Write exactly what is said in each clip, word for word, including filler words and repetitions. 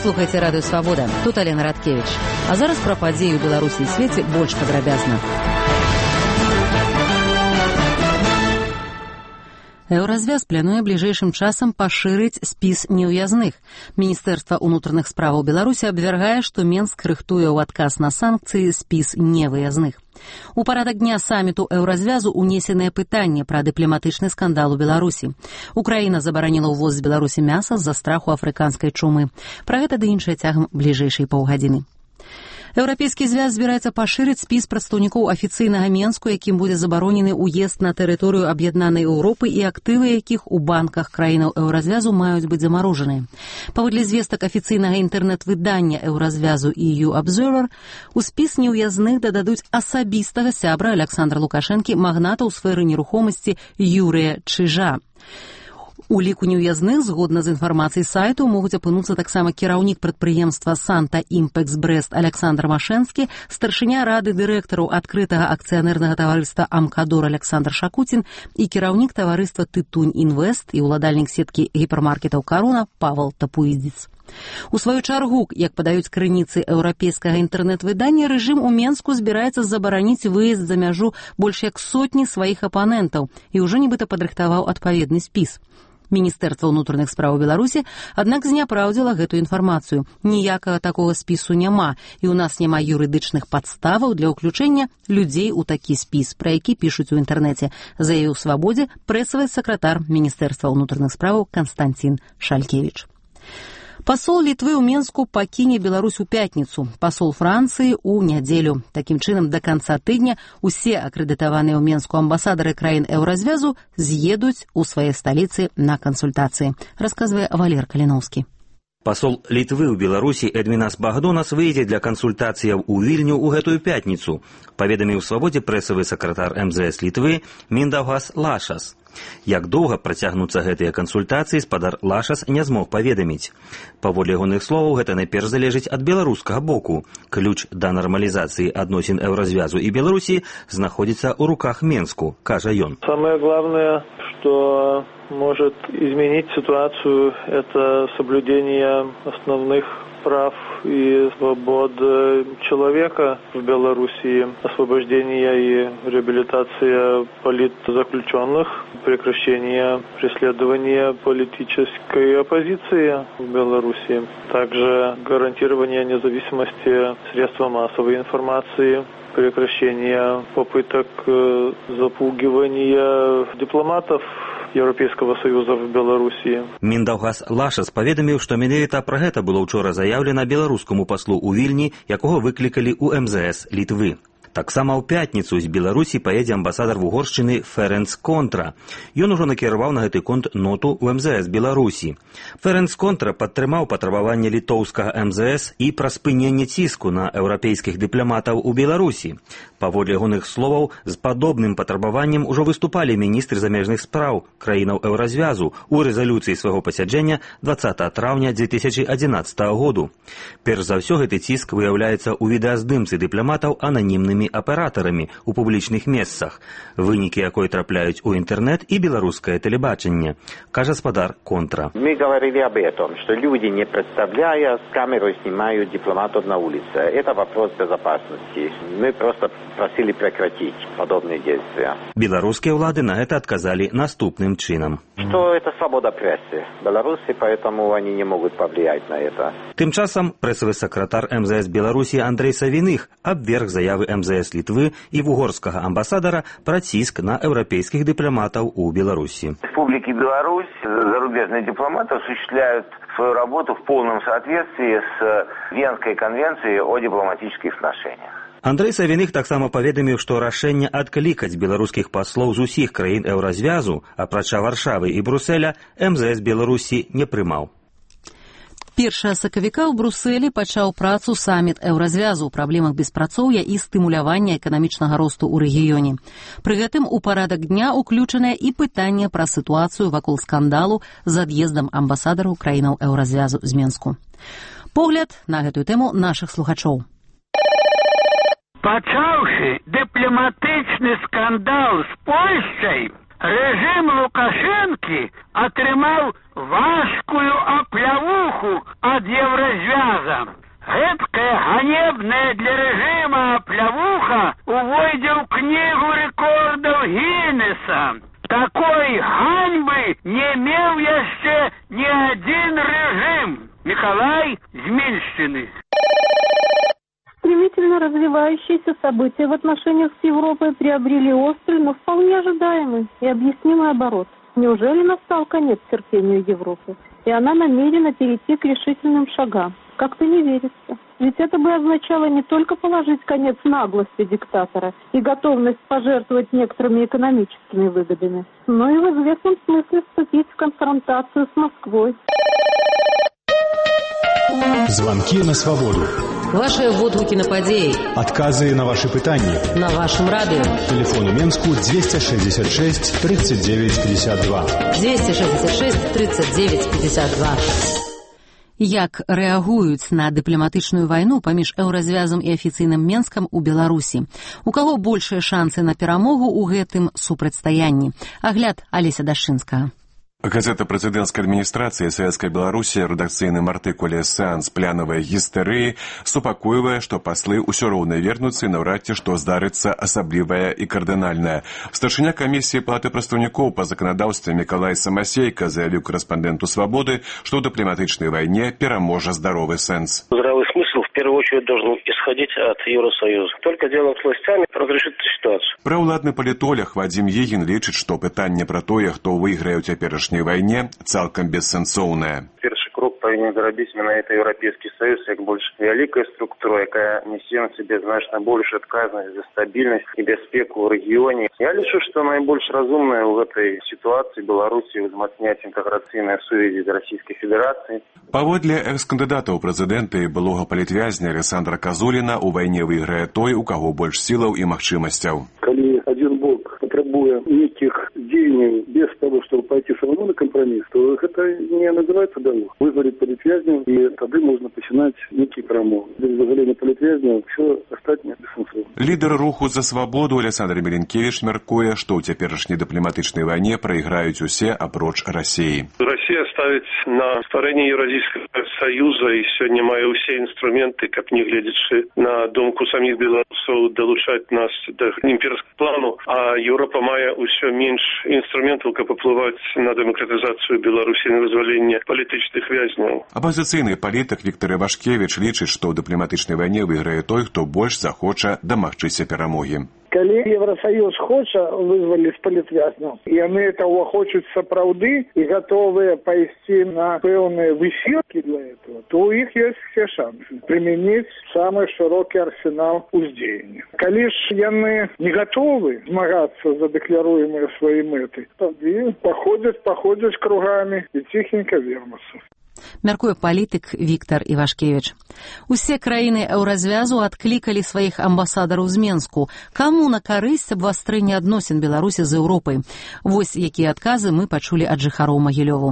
слухаеце радыё Свабода. Тут Алена Радкевіч. А зараз пра падзеі ў Беларусі і свеце больш падрабязна. Еўразвяз плануе бліжэйшым часам пашырыць спіс неўязных. Міністэрства ўнутраных справаў Беларусі абвяргае, што Менск рыхтуе ў адказ на санкцыі спіс невыязных. У парадак дня саміту Еўразвязу унесенае пытанне пра дыпламатычны скандал у Беларусі. Украіна забараніла ўвоз з Беларусі мяса з-за страху афрыканскай чумы. Пра гэта ды іншае цягам бліжэйшай паўгадзіны. Еўрапейскі звяз збіраецца пашырыць спіс прадстаўнікоў афіцыйнага Менску, якім будзе забаронены ўезд на тэрыторыю аб'яднанай Еўропы і актывы якіх у банках краінаў Еўразвязу маюць быць замарожаныя. Паводле звестак афіцыйнага інтэрнэт-выдання Еўразвязу і ю Observer, у спіс неўязных дададуць асабістага сябра Аляксандра Лукашэнкі, магната ў сферы нерухомасці Юрыя Чыжа. У ліку неўязных, згодна з інфармацыяй сайту, могуць апынуцца таксама кіраўнік прадпрыемства «Санта Імпэкс Брэст» Аляксандр Машэнскі, старшыня рады дырэктараў адкрытага акцыянернага таварыства «Амкадор» Аляксандр Шакуцін і кіраўнік таварыства «Тытунь Інвест» і ўладальнік сеткі гіпермаркетаў «Каруна» Павел Тапуідзіц. У сваю чаргу, як падаюць крыніцы еўрапейскага інтэрнэт-выдання, рэжым у Менску збіраецца забараніць выезд за мяжу больш як сотні сваіх апанентаў і ўжо нібыта падрыхтаваў адпаведны спіс. Міністэрства ўнутраных справаў Беларусі, аднак зняпраўдзіла гэтую інфармацыю. Ніякага такога спісу няма, і ў нас няма юрыдычных падставаў для ўключэння людзей у такі спіс, пра які пішуць у інтэрнэце, заявіў Свабодзе прэсавы сакратар Міністэрства ўнутраных справаў Канстанцін Шалькевіч. Пасол Літвы ў Менску пакіне Беларусь у пятніцу, пасол Францыі ў нядзелю. Такім чынам, да канца тыдня усе акрэдытаваныя ў Менску амбасадары краін Еўразвязу з'едуць у свае сталіцы на кансультацыі, расказвае Валер Каліноўскі. Пасол Літвы ў Беларусі Эдмінас Багдонас выйдзе для кансультацыяў у Вільню ў гэтую пятніцу, паведаміў Свабодзе прэсавы сакратар эм зэ эс Літвы Миндаугас Лашас. Як доўга працягнуцца гэтыя кансультацыі, спадар Лашас не змог паведаміць. Паводле ягоных словаў, гэта найперш залежыць ад беларускага боку. Ключ да нармалізацыі адносін Еўразвязу і Беларусі знаходзіцца ў руках Менску, кажа ён. Самое главное, что может изменить ситуацию, это соблюдение основных прав и свобод человека в Белоруссии, освобождение и реабилитация политзаключенных, прекращение преследования политической оппозиции в Белоруссии, также гарантирование независимости средств массовой информации, прекращение попыток запугивания дипломатов Еўрапейскага Союза в Беларусі. Миндаугас Лашас паведаміў, што менавіта пра гэта было ўчора заяўлена беларускаму паслу ў Вільні, якога выклікалі ў эм зэ эс Літвы. Таксама ў пятніцу з Беларусі паедзе амбасадар Вугоршчыны Ференц Контра. Ён ужо накіраваў на гэты конт ноту ў эм зэ эс Беларусі. Ференц Контра падтрымаў патрабаванне літоўскага эм зэ эс і пра спыненне ціску на еўрапейскіх дыпламатаў у Беларусі. Паводле ягоных словаў, з падобным патрабаваннем ужо выступалі міністры замежных спраў краінаў Еўразвязу ў рэзалюцыі свайго пасяджэння дваццатага траўня дзве тысячы адзінаццатага году. Перш за ўсё гэты ціск выяўляецца ў відэаздымцы дыпламатаў ананімнымі аператорами у публічных месцах, вынікі якой трапляюць у інтэрнэт і беларускае тэлебачанне, кажа спадар Контра. Мы говорили об этом, что люди, не представляя, с камерой снимают дипломатов на улице. Это вопрос безопасности. Мы просто просили прекратить подобные действия. Белорусские влады на это отказали наступным чином. Что это свобода прессы в Беларуси, поэтому они не могут повлиять на это. Тым часам прэсавы сакратар эм зэ эс Беларусі Андрэй Савіных абверг заявы эм зэ эс Літвы і вугорскага амбасадара пра ціск на еўрапейскіх дыпламатаў у Беларусі. В Республике Беларусь зарубежные дипломаты осуществляют свою работу в полном соответствии с Венской конвенцией о дипломатических отношениях. Андрэй Савіных таксама паведаміў, што рашэнне адклікаць беларускіх паслоў з усіх краін Еўразвязу, апрача Варшавы і Брусэля, эм зэ эс Беларусі не прымаў. Першага сакавіка ў Брусэлі пачаў працу саміт Еўразвязу ў праблемах беспрацоўя і стымулявання эканамічнага росту ў рэгіёне. Пры гэтым у парадак дня ўключанае і пытанне пра сітуацыю вакол скандалу з ад'ездам амбасадараў краінаў Еўразвязу з Менску. Погляд на гэтую тэму нашых слухачоў. Пачаўшы дыпламатычны скандал з Польшчай, рэжым Лукашэнкі атрымаў важкую аплявуху ад Еўразвязу. отношениях с Европой приобрели острый, но вполне ожидаемый и объяснимый оборот. Неужели настал конец терпению Европы, и она намерена перейти к решительным шагам? Как-то не верится. Ведь это бы означало не только положить конец наглости диктатора и готовность пожертвовать некоторыми экономическими выгодами, но и в известном смысле вступить в конфронтацию с Москвой. Звонки на свободу. Ваши водгуки на падеи. Отказы на ваши пытания. На вашем радио. Телефон у Менску двести шестьдесят шесть тридцать девять пятьдесят два. двести шестьдесят шесть тридцать девять пятьдесят два. Як рэагуюць на дыпламатычную вайну паміж еўразвязам і афіцыйным Менскам у Беларусі? У каго большыя шансы на перамогу ў гэтым супрацьстаянні? Агляд Алеся Дашчынскага. Газета прэзідэнцкай адміністрацыі Савецкай Беларусі рэдакцыйным артыкуле «Сеанс плянавай гістэрыі» супакойвае, што паслы ўсё роўна вернуцца і наўрад ці што здарыцца асаблівае і кардынальнае. Старшыня камісіі Палаты прадстаўнікоў па заканадаўстве Мікалай Самасейка заявіў корэспандэнту «Свабоды», што ў дыпламатычнай вайне пераможа здаровы сэнс. Здравый смысл в первую очередь должен исходить от Евросоюза. Только диалог с властями разрешит эту ситуацию. Праўладны палітолог Вадзім Егін лічыць, што пытанне пра тое, хто выйграе ў цяперашняй вайне, цалкам бессэнсоўнае. Першы крок павінен зрабіць менавіта Еўрапейскі Саюз як больш вялікая структура, якая нясе на сабе значна большую адказнасць за стабільнасць і бяспеку ў рэгіёне. Я лічу, што найбольш разумнае ў гэтай сітуацыі Беларусі ўзмацняць інтэграцыйныя сувязі з Расійскай Федэрацыяй. Паводле экс-кандыдата ў прэзідэнты і былога палітвязня Александра Казуліна, у вайне выйграе той, у каго больш сілаў і магчымасцяў. Калі адзін бок патрабуе нейкіх дзеянняў без того, чтобы пойти самому на компромисс, то это не называется диалог. Вызволить политвязня, и тогда можно начинать некий промов. Без вызволения политвязня все остатнее бессмысленно. Лідер руху за свабоду Александр Меленкевич мяркуе, што ў цяперашняй дыпламатычнай вайне прайграюць усе апроч Расіі. Россия ставіць на стварэнне Еўразійскага Саюза і сёння мае ўсе інструменты, каб не гледзячы на думку саміх беларусаў далучаць нас да імперскага плану, а Еўропа мае ўсё менш інструментаў, каб уплываць на дэмакратызацыю Беларусі, на вызваленне палітычных вязняў. Апазіцыйны палітык Віктор Івашкевіч лічыць, што ў дыпламатычнай вайне выйграе той, хто больш захоча дамагчыся перамогі. Калі Евросоюз хоча вызваліць палітвязняў, і яны этого хочуць сапраўды і гатовыя пайсці на пэўныя высілкі для этого, то у іх ёсць все шансы прымяніць самы шырокі арсенал уздзеяння. Калі ж яны не гатовы змагацца за дэкларуемыя свае мэты, тады паходзяць, паходзяць кругамі і ціхенька вернуцца. Мяркуе палітык Віктор Івашкевіч. Усе краіны еўразвязу адклікалі сваіх амбасадараў з Менску. Каму на карысць абвастрэння адносін Беларусі з Еўропай? Вось якія адказы мы пачулі ад жыхароў Магілёву.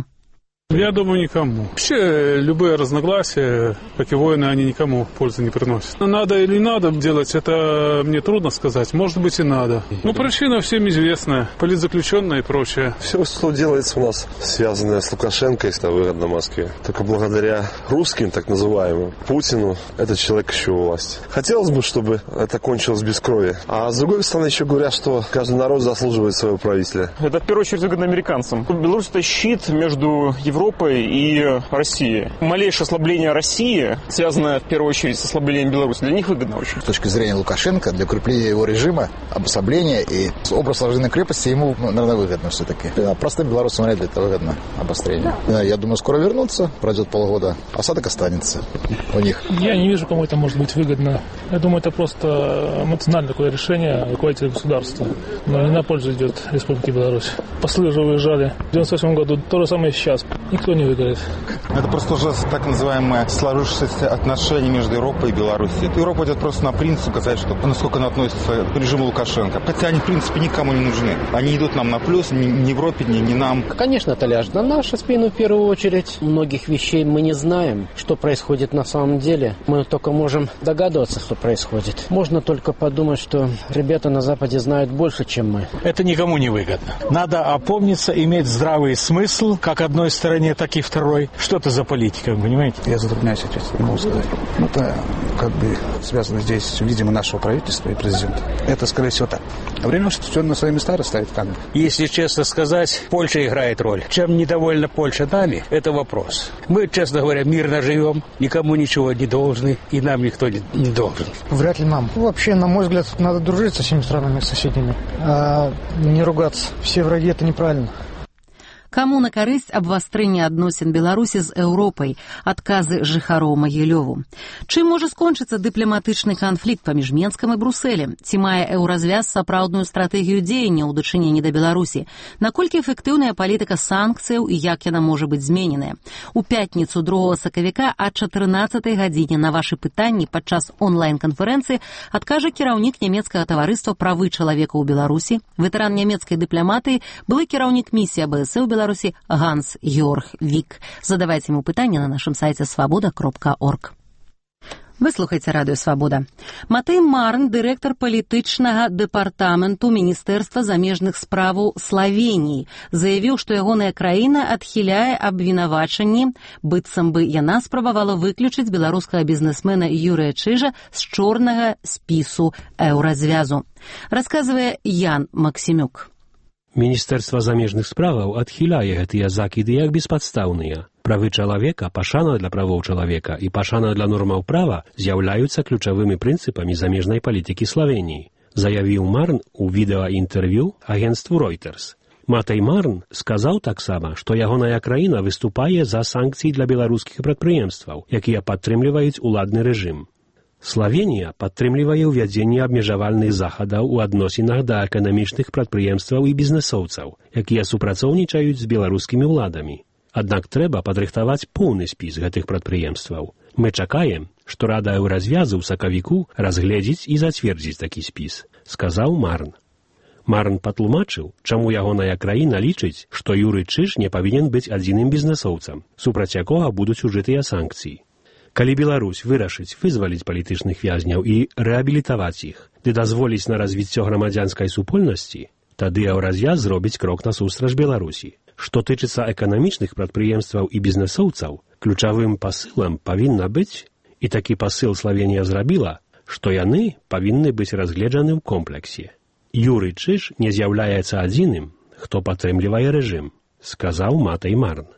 Я думаю, никому. Вообще, любые разногласия, как и войны, они никому пользы не приносят. Надо или не надо делать, это мне трудно сказать. Может быть, и надо. Ну, причина всем известная. Политзаключенная и прочее. Все, что делается у нас, связанное с Лукашенко, это выгодно Москве. Только благодаря русским, так называемым, Путину, этот человек еще у власти. Хотелось бы, чтобы это кончилось без крови. А с другой стороны, еще говорят, что каждый народ заслуживает своего правителя. Это, в первую очередь, выгодно американцам. Беларусь – это щит между Европой и Россией. Малейшее ослабление России, связанное в первую очередь с ослаблением Беларуси, для них выгодно очень. С точки зрения Лукашенко, для укрепления его режима, обособления и образ оружейной крепости ему, наверное, выгодно все-таки. А простым белорусам вряд ли это выгодно обострение. Я думаю, скоро вернутся, пройдет полгода, осадок останется у них. Я не вижу, кому это может быть выгодно. Я думаю, это просто эмоциональное такое решение руководителя государства. Но не на пользу идет Республике Беларусь. Послы уже уезжали в девяносто восьмом году, то же самое сейчас. Никто не выиграет. Это просто уже так называемое сложившееся отношение между Европой и Беларусью. Европа идет просто на принцип сказать, что насколько она относится к режиму Лукашенко. Хотя они, в принципе, никому не нужны. Они идут нам на плюс, ни, ни Европе, ни, ни нам. Конечно, это ляжет на нашу спину в первую очередь. Многих вещей мы не знаем, что происходит на самом деле. Мы только можем догадываться, что происходит. Можно только подумать, что ребята на Западе знают больше, чем мы. Это никому не выгодно. Надо опомниться, иметь здравый смысл, как одной стороне стороне, так и второй. Что это за политика, вы понимаете? Я затрудняюсь ответить, не могу сказать. Ну, это как бы связано здесь, видимо, нашего правительства и президента. Это, скорее всего, так. А время все на свои места расставит камень. Если честно сказать, Польша играет роль. Чем недовольна Польша нами, это вопрос. Мы, честно говоря, мирно живем, никому ничего не должны, и нам никто не, не должен. Вряд ли нам. Вообще, на мой взгляд, надо дружить со всеми странами соседними, а не ругаться. Все враги – это неправильно. Каму на карысць абвастрэння адносін Беларусі з Еўропай, адказы жыхароў Магілёву. Чым можа скончыцца дыпламатычны канфлікт паміж Менскам і Брусэлем? Ці мае еўразвяз сапраўдную стратэгію дзеяння ў дачыненні да Беларусі? Наколькі эфектыўная палітыка санкцыяў і як яна можа быць змененая? У пятніцу другога сакавіка а чатырнаццатай гадзіне на вашы пытанні падчас онлайн-канферэнцыі адкажа кіраўнік нямецкага таварыства правы чалавека ў Беларусі, ветэран нямецкай дыпламатыі, былы кіраўнік місіі а бэ эс э ў Беларусі Ганс-Георг Вік. Задавайце ему пытанне на нашым сайце свабода кропка орг. Вы слухаеце радыё «Свабода». Матэй Марн, дырэктар палітычнага дэпартаменту Міністэрства замежных справаў Славеніі, заявіў, што ягоная краіна адхіляе абвінавачанні, быццам бы яна спрабавала выключыць беларускага бізнесмена Юрыя Чыжа з чорнага спісу еўразвязу. Расказвае Ян Максімюк. Міністэрства замежных справаў адхіляе гэтыя закіды як беспадстаўныя. Правы чалавека, пашана для правоў чалавека і пашана для нормаў права з'яўляюцца ключавымі прынцыпамі замежнай палітыкі Славеніі, заявіў Марн у відэаінтэрв'ю агенцтву Reuters. Матэй Марн сказаў таксама, што ягоная краіна выступае за санкцыі для беларускіх прадпрыемстваў, якія падтрымліваюць уладны рэжым. Славенія падтрымлівае ўвядзенне абмежавальных захадаў у адносінах да эканамічных прадпрыемстваў і бізнесоўцаў, якія супрацоўнічаюць з беларускімі ўладамі. Аднак трэба падрыхтаваць поўны спіс гэтых прадпрыемстваў. Мы чакаем, што Рада еўразвязу ў сакавіку разгледзіць і зацвердзіць такі спіс, сказаў Марн. Марн патлумачыў, чаму ягоная краіна лічыць, што Юрый Чыж не павінен быць адзіным бізнесоўцам, супраць якога будуць ужытыя санкцыі. Калі Беларусь вырашыць вызваліць палітычных вязняў і рэабілітаваць іх, ды дазволіць на развіццё грамадзянскай супольнасці, тады еўразвяз зробіць крок насустрач Беларусі. Што тычыцца эканамічных прадпрыемстваў і бізнесоўцаў, ключавым пасылам павінна быць, і такі пасыл Славенія зрабіла, што яны павінны быць разгледжаны ў комплексе. Юрый Чыж не з'яўляецца адзіным, хто падтрымлівае рэжым, сказаў Матэй Марн.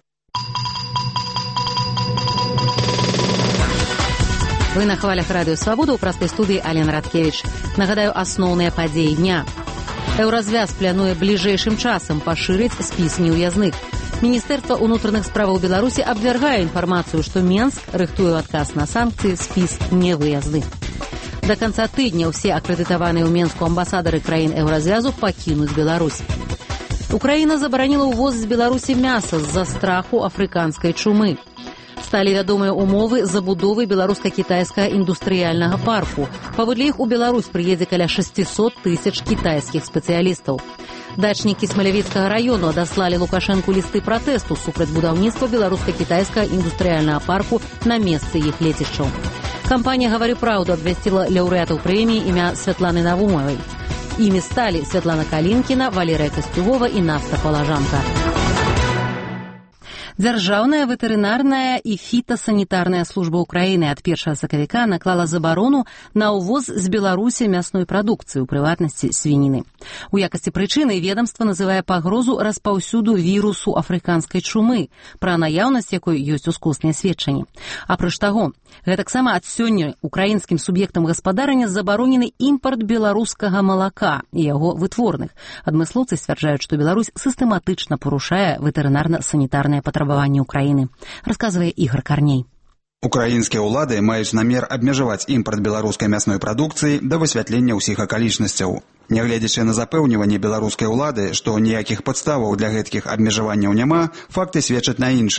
Вы на хвалях радыё «Свабода» ў простай студыі Алена Радкевіч. Нагадаю, асноўныя падзеі дня. Еўразвяз плануе бліжэйшым часам пашырыць спіс неўязных. Міністэрства ўнутраных справаў Беларусі абвяргае інфармацыю, што Менск рыхтуе адказ на санкцыі, спіс невыязных. Да канца тыдня ўсе акрэдытаваныя ў Менску амбасадары краін еўразвязу пакінуць Беларусь. Украіна забараніла ўвоз з Беларусі мяса з-за страху афрыканскай чумы. Сталі вядомыя умовы забудовы беларуска-кітайскага індустрыяльнага парку. Паводле іх у Беларусь прыедзе каля шэсцісот тысяч кітайскіх спецыялістаў. Дачнікі Смалявіцкага раёну адаслалі Лукашэнку лісты пратэсту супраць будаўніцтва беларуска-кітайскага індустрыяльнага парку на месцы іх лецішчаў. Кампанія «Гаварю праўду» абвясціла лаўрэатаў прэміі імя Святланы Навумавай. Імі сталі Святлана Калінкіна, Валерыя Касцюгова і Нафта Палажанка. Дзяржаўная ветэрынарная і фітасанітарная служба ўкраіны ад першага сакавіка наклала забарону на ўвоз з Беларусі мясной прадукцыі, у прыватнасці свініны. У якасці прычыны ведамства называе пагрозу распаўсюду вірусу афрыканскай чумы, пра наяўнасць якой ёсць ускосныя сведчанні. Апроч таго, гэтаксама ад сёння украінскім суб'ектам гаспадарання забаронены імпарт беларускага малака і яго вытворных. Адмыслоўцы сцвярджаюць, што Беларусь сістэматычна парушае ветэрынарна-санітарныя патрабаванні Украины, рассказывая Игорь Корней. Украінскія ўлады маюць намер абмежаваць імпарт беларускай мясной прадукцыі да высвятлення ўсіх акалічнасцяў. Нягледзячы на запэўніванне беларускай улады, што ніякіх падставаў для гэткіх абмежаванняў няма, факты сведчаць на іншае.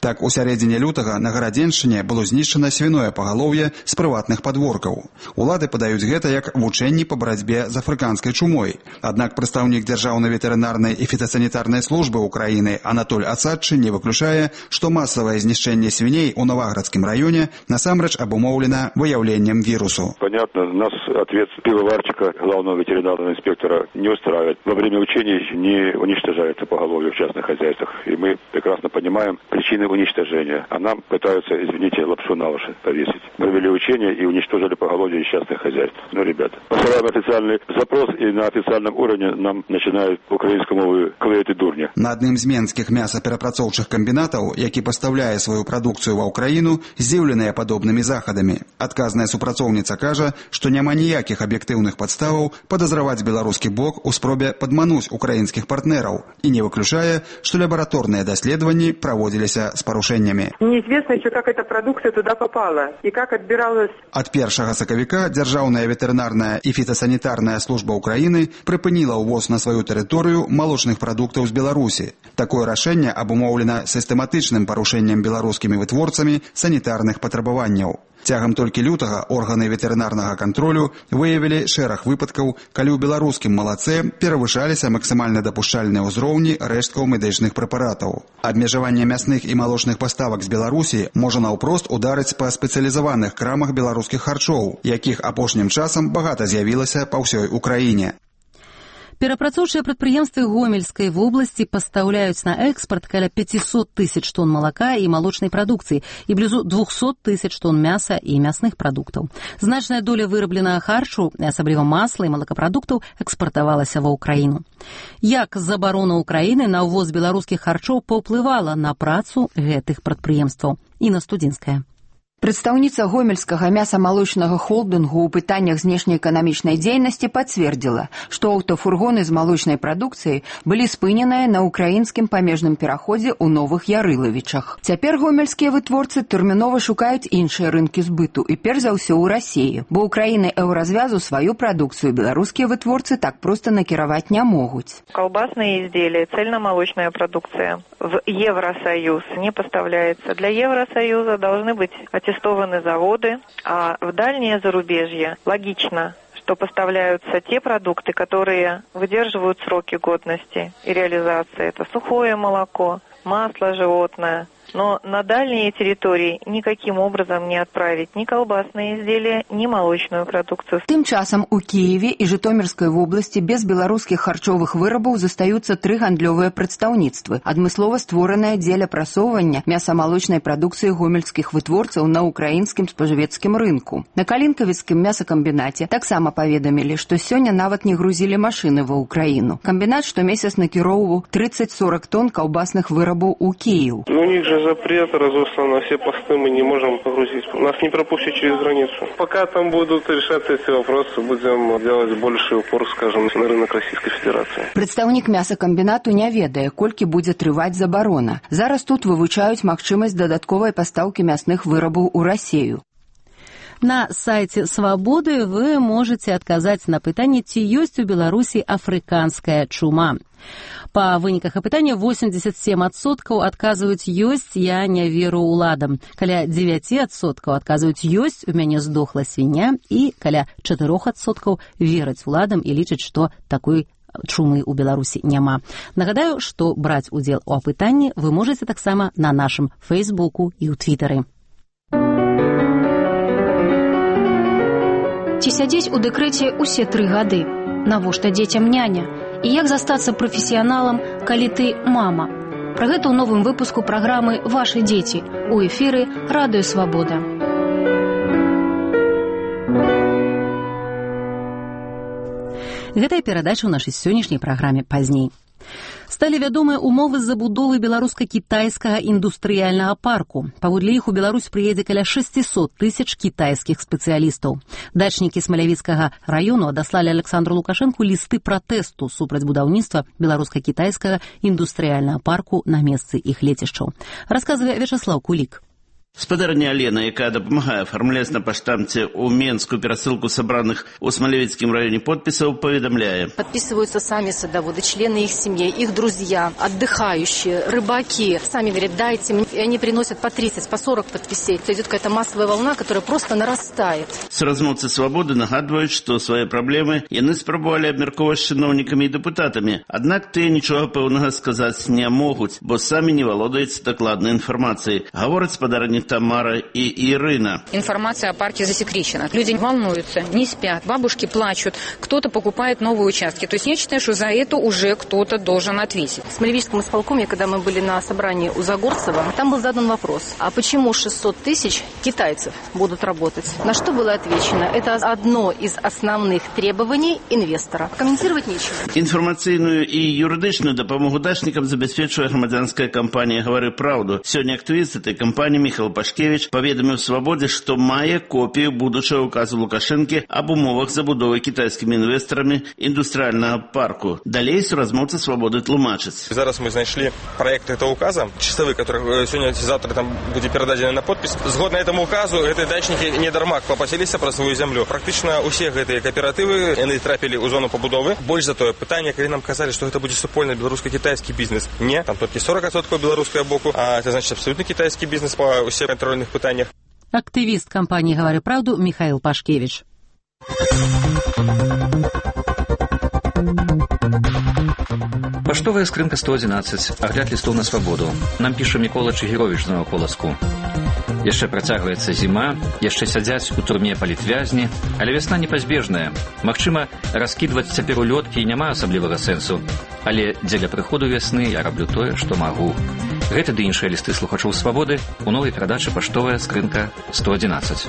Так, у сярэдзіне лютага на Гарадзеншчыне было знішчана свіное пагалоўе з прыватных падворкаў. Улады падаюць гэта як вучэнні па барацьбе з афрыканскай чумой. Аднак прадстаўнік дзяржаўнай ветэрынарнай і фітасанітарнай службы ўкраіны Анатоль Ацадчы не выключае, што масавае знішчэнне свіней у Новаградскім раёне насамрэч обумовлено выявлением вирусу. Понятно, нас ответ пивоварчика, главного ветеринарного инспектора, не устраивает. Во время учений не уничтожается поголовье в частных хозяйствах. И мы прекрасно понимаем причины уничтожения. А нам пытаются, извините, лапшу на уши повесить. Мы вели учения и уничтожили поголовье из частных хозяйств. Ну, ребята, посылаем официальный запрос, и на официальном уровне нам начинают украинскую мову клеить и дурня. На адным з менскіх мясаперапрацоўчых камбінатаў, які пастаўляе сваю прадукцыю ва ўкраіну, здзіўленыя падобнымі захадамі. Адказная супрацоўніца кажа, што няма ніякіх аб'ектыўных падставаў падазраваць беларускі бок у спробе падмануць украінскіх партнераў і не выключае, што лабараторныя даследаванні праводзіліся з парушэннямі. Неизвестно еще, как эта продукция туда попала и как отбиралась. Ад першага сакавіка Дзяржаўная ветэрынарная і фітасанітарная служба ўкраіны прыпыніла ўвоз на сваю тэрыторыю малочных прадуктаў з Беларусі. Такое рашэнне абумоўлена сістэматычным парушэннем беларускімі вытворцамі санітарных патрабаванняў. Цягам толькі лютага органы ветэрынарнага кантролю выявілі шэраг выпадкаў, калі ў беларускім малаце перавышаліся максімальна дапушчальныя ўзроўні рэшткаў медычных прэпаратаў. Абмежаванне мясных і малочных паставак з Беларусі можа наўпрост ударыць па спецыялізаваных крамах беларускіх харчоў, якіх апошнім часам багата з'явілася па ўсёй Украіне. Перапрацоўчыя прадпрыемствы Гомельскай вобласці пастаўляюць на экспарт каля пятьсот тысяч тонн малака і малочнай прадукцыі і блізу двухсот тысяч тонн мяса і мясных прадуктаў. Значная доля вырабленага харчу, асабліва масла і малакапрадуктаў, экспартавалася ва ўкраіну. Як забарона ўкраіны на ўвоз беларускіх харчоў паўплывала на працу гэтых прадпрыемстваў? Інна Студзінская. Прадстаўніца гомельскага мяса-малочнага холдынгу ў пытаннях знешнеэканамічнай дзейнасці пацвердзіла, што аўтафургоны з малочнай прадукцыяй былі спыненыя на ўкраінскім памежным пераходзе ў Новых Ярылавічах. Цяпер гомельскія вытворцы тэрмінова шукаюць іншыя рынкі збыту і перш за ўсё ў Расіі, бо ў краіны еўразвязу сваю прадукцыю беларускія вытворцы так проста накіраваць не могуць. Колбасные изделия, цельномолочная продукция в Евросоюз не поставляется. Для Евросоюза должны быть аттестованы заводы, а в дальнее зарубежье логично, что поставляются те продукты, которые выдерживают сроки годности и реализации. Это сухое молоко, масло животное. Но на дальние территории никаким образом не отправить ни колбасные изделия, ни молочную продукцию. Тым часам у Киеве і Жытомірскай вобласці без беларускіх харчовых вырабаў застаюцца тры гандлёвыя прадстаўніцтвы, адмыслова створаныя дзеля прасоўвання мяса-малочнай прадукцыі гомельскіх вытворцаў на ўкраінскім спажывецкім рынку. На калінкавіцкім мясакамбінаце таксама паведамілі, што сёння нават не грузілі машыны ва ўкраіну. Камбінат штомесяц накіроўваў тридцать-сорок тонн каўбасных вырабаў у Киев. У них же запрет разослан на все посты, мы не можем погрузить. Нас не пропустят через границу. Пока там будут решаться эти вопросы, будем делать больший упор, скажем, на рынок Российской Федерации. Прадстаўнік мясакамбінату не ведае, колькі будзе трываць забарона. Зараз тут вывучаюць магчымасць дадатковай пастаўкі мясных вырабаў у Расію. На сайте «Свободы» вы можете отказать на пытанне, ці ёсць у Беларусі афрыканская чума. Па выніках апытання восемьдесят семь адсоткаў адказваюць ёсць, я не веру ўладам. Каля девять адсоткаў адказваюць ёсць, у мяне здохла свіня, і каля четыре адсоткаў вераць уладам і лічаць, што такой чумы ў Беларусі няма. Нагадаю, што браць удзел у апытанні вы можете таксама на нашым Фейсбуку і ў Твітары. Ці сядзець у дэкрэце ўсе тры гады? Навошта дзецям няня? І як застацца прафесіяналам, калі ты мама? Пра гэта ў новым выпуску праграмы «Вашы дзеці» у эфіры Радыё Свабода. Гэтая перадача ў нашай сённяшняй праграме пазней. Сталі вядомыя умовы забудовы беларуска-кітайскага індустрыяльнага парку. Паводле іх у Беларусь прыедзе каля шестьсот тысяч кітайскіх спецыялістаў. Дачнікі Смалявіцкага раёну адаслалі Александру Лукашэнку лісты пратэсту супраць будаўніцтва беларуска-кітайскага індустрыяльнага парку на месцы іх лецішчаў. Расказвае Вячаслаў Кулік. Спадарня Алена, якая дапамагае афармляць на паштамце ў Менску перасылку сабраных у Смолевицкім раёне подпісаў, паведамляе. Подписываются сами садоводы, члены их семьи, их друзья, отдыхающие, рыбаки. Сами говорят, дайте мне. И они приносят по тридцать, по сорок подписей. Это идет какая-то массовая волна, которая просто нарастает. Суразмоўцы «Свободы» нагадваюць, што свае праблемы яны спрабавалі абмяркоўваць з чыноўнікамі і дэпутатамі. Аднак тыя нічога пэўнага сказаць не могуць, бо самі не валодаюць дакладнай інфармацыяй. Гавораць спадарні Тамара и Ирина. Информация о парке засекречена. Люди волнуются, не спят, бабушки плачут, кто-то покупает новые участки. То есть я считаю, что за это уже кто-то должен ответить. В Смолевицком исполкоме, когда мы были на собрании у Загорцева, там был задан вопрос, а почему шестьсот тысяч китайцев будут работать? На что было отвечено? Это одно из основных требований инвестора. Комментировать нечего. Информационную и юридичную допомогу дачникам забезпечує громадянська компанія «Говори правду». Сьогодні активіст этой компании Михаил Пашкевич паведаміў «Свободе», што мае копію будучага указу Лукашэнкі аб умовах забудовы кітайскімі інвестарамі індустрыяльнага парку. Далей суразмоўцы «Свободы» тлумачаць. Зараз мы знайшлі проект этого указа, часовы, который сегодня-завтра там будет передаден на подпись. Згодна этому указу, эти дачники не дарма попасіліся про свою землю. Практычна усе гэтыя кааператывы яны трапілі ў зону пабудовы. Больш за тое, пытанне, калі нам казалі, што гэта будзе супольны беларуска-кітайскі бізнес. Не, там толькі сорок адсоткаў беларускага боку, а это значит абсолютно кітайскі бізнес па ўсіх контрольных пытаннях. Активист компании «Говори правду» Михаил Пашкевич. Паштовая скрынка сто одиннадцать. Агляд лістоў на свабоду. Нам піша Мікола Чыгіровіч на Коласку. Яшчэ працягваецца зіма, яшчэ сядзяць у турме палітвязні, але вясна непазбежная. Магчыма, раскідваць цяпер улёткі няма асаблівага сэнсу. Але дзеля прыходу вясны я раблю тое, што магу. Гэта ды іншыя лісты слухачоў свабоды у новай перадачы «Паштовая скрынка сто одиннадцать».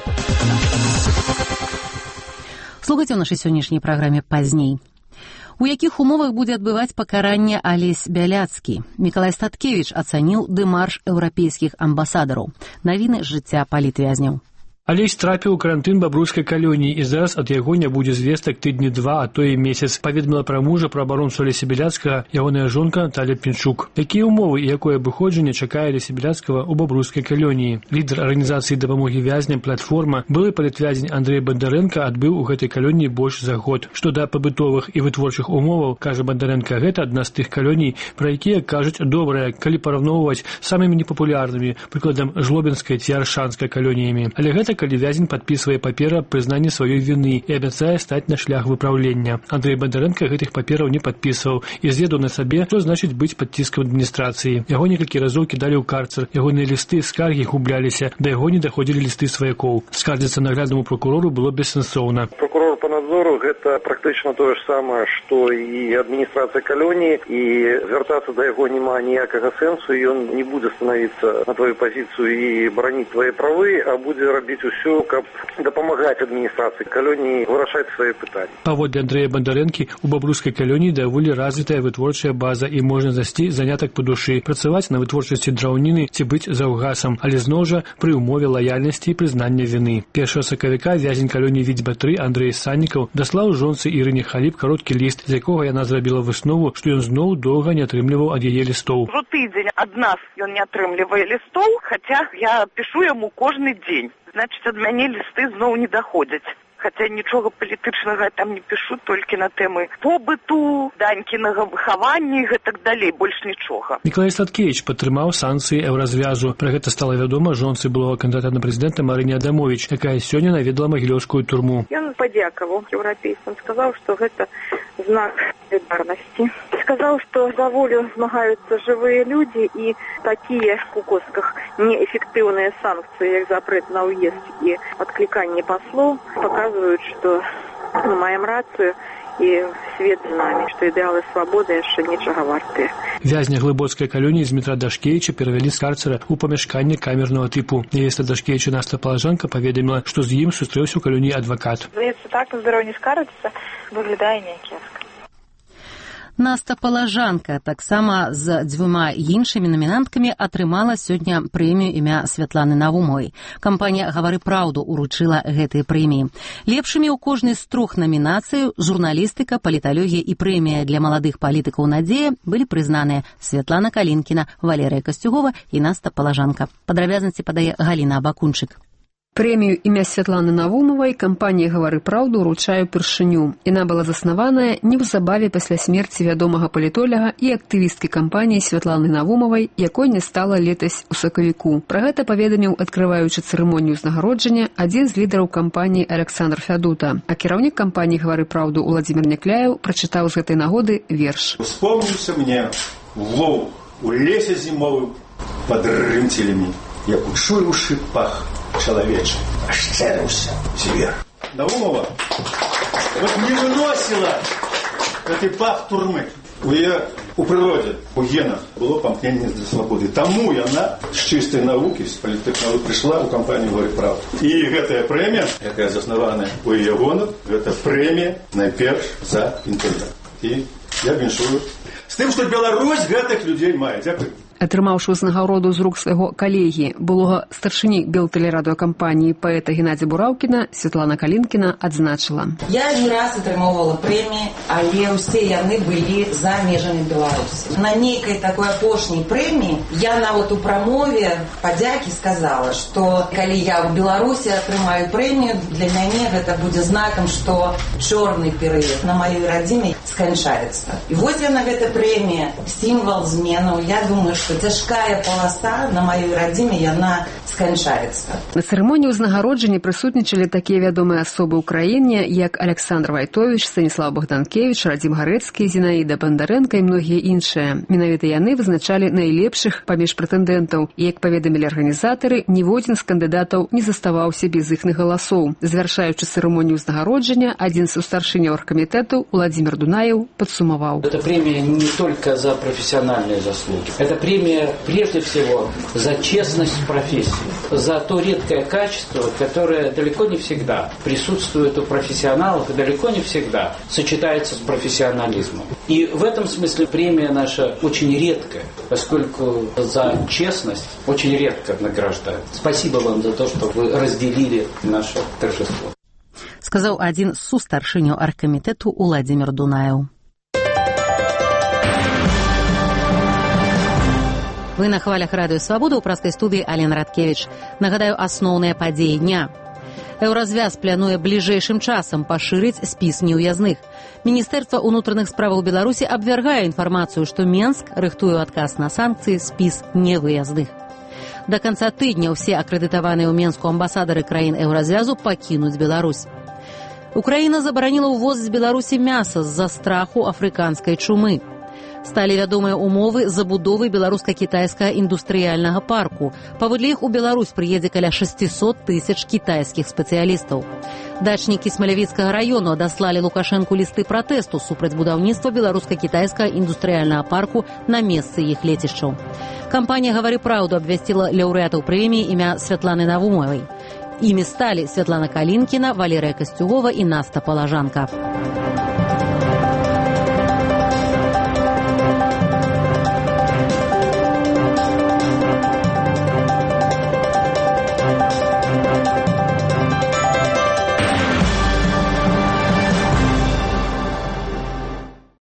Слухайце ў нашай сённяшняй праграме пазней. У якіх умовах будзе адбываць пакаранне Алесь Бяляцкі? Мікалай Статкевіч ацаніў дэмарш еўрапейскіх амбасадараў. Навіны з жыцця палітвязняў. Алесь трапіў у карантын бабруйскай калоніі, і зараз ад яго не будзе звестак тыдні два, а то і месяц. Паведаміла пра мужа, пра абаронцу Алеся Бяляцкага, ягоная жонка Наталя Пінчук. Якія ўмовы і якое абыходжанне чакае Алеся Бяляцкага ў бабруйскай калоніі? Лідар арганізацыі дапамогі вязням «Платформа», былы палітвязень Андрэй Бондарэнка адбыў у гэтай калоніі больш за год. Што да пабытовых і вытворчых умоваў, кажа Бондарэнка, гэта адна з тых калоній, пра якія кажуць добрыя, калі параўноўваць самымі непапулярнымі, прыкладам жлобінскай ці аршанскай калоніямі. Але гэта калі вязень падпісвае паперы аб прызнанні сваёй віны і абяцае стаць на шлях выпраўлення. Андрэй Бондарэнка гэтых папераў не падпісваў і зведаў на сабе, што значыць быць пад ціскам адміністрацыі. Яго некалькі разоў кідалі ў карцер, ягоныя лісты, скаргі губляліся, да яго не даходзілі лісты сваякоў. Скардзіцца нагляднаму прокурору было бессэнсоўна. Прокурор по надзору гэта практычна тое ж самае, што і адміністрацыя калоніі, і звяртацца да яго няма ніякага сэнсу, і ён не будзе становіцца на твою пазіцыю і бараніць твае правы, а будзе рабіць усё, каб дапамагаць адміністрацыі калоніі вырашаць свае пытанні. Паводле Андрэя Бондарэнкі, у бабруйскай калоніі даволі развітая вытворчая база і можна засці занятак па душы, працаваць на вытворчасці драўніны ці быць заўгасам, але зноў жа пры ўмове лаяльнасці і прызнання віны. першага сакавіка вязень калоніі Відзьба тры Андрэй Саннікаў даслаў жонцы Ірыне Халіп кароткі ліст, з якога яна зрабіла выснову, што ён зноў доўга не атрымліваў ад яе лістоў. Ужо тыдзень ад нас ён не атрымлівае лістоў, хаця я пішу яму кожны дзень. Значыць, ад мяне лісты зноў не даходзяць. Хаця нічога палітычнага там не пішу, толькі на тэмы побыту, данькінага выхавання і гэтак далей, больш нічога. Мікалай Статкевіч падтрымаў санкцыі еўразвязу. Пра гэта стала вядома жонцы былога кандыдата на прэзідэнта Марыне Адамовіч, якая сёння наведала магілёўскую турму. Ён падзякаваў еўрапейцам, сказаў, што гэта знак солідарнасці. Сказаў, што за волю змагаюцца жывыя людзі і такія у косках неэфектыўныя санкцыі, як запрет на ўезд і адкліканне паслоў, показывают, что мы маем рацию и свет з нами, что ідэалы свабоды яшчэ нечага вартыя. Вязня глыбоцкай калоніі Змітра Дашкевіча перавялі з карцера ў памяшканне камернага тыпу. Невеста Дашкевіча Наста Палажанка паведаміла, што з ім сустрэўся ў калоніі адвакат. Здаецца, так на здароўе не скардзіцца, выглядае някепска. Наста Палажанка таксама з дзвюма іншымі намінанткамі атрымала сёння прэмію імя Святланы Навумовай. Кампанія «Гавары праўду» уручыла гэтыя прэміі. Лепшымі ў кожнай з трох намінацый журналістыка, паліталогія і прэмія для маладых палітыкаў «Надзея» былі прызнаныя Святлана Калінкіна, Валерыя Касцюгова і Наста Палажанка. Падрабязнасці падае Галіна Абакунчык. Прэмію імя Святланы Навумовай кампанія «Гавары праўду» уручае ўпершыню. Яна была заснаваная неўзабаве пасля смерці вядомага палітоляга і актывісткі кампаніі Святланы Навумовай, якой не стала летась у сакавіку. Пра гэта паведаміў, адкрываючы цырымонію ўзнагароджання, адзін з лідараў кампаніі Александр Фядута. А кіраўнік кампаніі «Гавары праўду» Уладзімір Някляеў прачытаў з гэтай нагоды верш. Успомніўся мне воўк у лесе зімовым пад рынцелямі, як учую ў шыпах человечек, ощерился звер. Наумова вот не выносила этой пах турмы. У ее у природе, у гена было памкнение за свободы. Тому яна с чистой науки, с политтехнологии пришла у компании «Гавары праўду». И эта премия, якая заснованная у ее гонов, это премия найперш за интернет. И я віншую с тем, что Беларусь гэтых людей мае. Дякую. Атрымаўшы ўзнагароду з рук свайго калегі, былога старшыні белтэлерадыёкампаніі паэта Геннадзя Бураўкіна, Святлана Калінкіна адзначыла. Я не раз атрымоўвала прэміі, але ўсе яны былі за межамі Беларусі. На нейкай такой апошняй прэміі я нават у прамове падзякі сказала, што калі я ў Беларусі атрымаю прэмію, для мяне гэта будзе знакам, што чорны перыяд на маёй радзіме сканчаецца. І вось яна гэта прэмія, сімвал зменаў. Я думаю, што цяжкая паласа на маёй радзіме яна сканчаецца. На цырымоніі ўзнагароджання прысутнічалі такія вядомыя асобы ў краіне, як Александр Вайтовіч, Станіслав Богданкевіч, Радзім Гарэцкі, Зінаіда Бандарэнка і многія іншыя. Менавіта яны вызначалі найлепшых паміж прэтэндэнтаў. І, як паведамілі арганізатары, ніводзін з кандыдатаў не заставаўся без іхных галасоў. Завяршаючы цырымонію ўзнагароджання, адзін з старшыняў оргкомитету Уладзімір Дунаев падсумаваў. Эта премия не только за профессиональные заслуги. Это премия прежде всего за честность в профессии, за то редкое качество, которое далеко не всегда присутствует у профессионалов и далеко не всегда сочетается с профессионализмом. И в этом смысле премия наша очень редкая, поскольку за честность очень редко награждают. Спасибо вам за то, что вы разделили наше торжество. Сказал один з сустаршыняў аргкамітэту Уладзімір Дунаев. Вы на хвалях радыё «Свабода», у праскай студыі Алена Радкевіч. Нагадаю, асноўныя падзеі дня. Еўразвяз плануе бліжэйшым часам пашырыць спіс неўязных. Міністэрства ўнутраных справаў Беларусі абвяргае інфармацыю, што Менск рыхтуе адказ на санкцыі спіс невыязных. До канца тыдня ўсе акрэдытаваныя ў Менску амбасадары краін еўразвязу пакінуць Беларусь. Украіна забараніла ўвоз з Беларусі мяса з-за страху афрыканскай чумы. Сталі вядомыя умовы забудовы беларуска-кітайскага індустрыяльнага парку. Паводле іх у Беларусь прыедзе каля шэсцісот тысяч кітайскіх спецыялістаў. Дачнікі Смалявіцкага раёну адаслалі Лукашэнку лісты пратэсту супраць будаўніцтва беларуска-кітайскага індустрыяльнага парку на месцы іх лецішчаў. Кампанія «Гавары праўду» абвясціла лаўрэатаў прэміі імя Святланы Навумовай. Імі сталі Святлана Калінкіна, Валерыя Касцюгова і Наста Палажанка.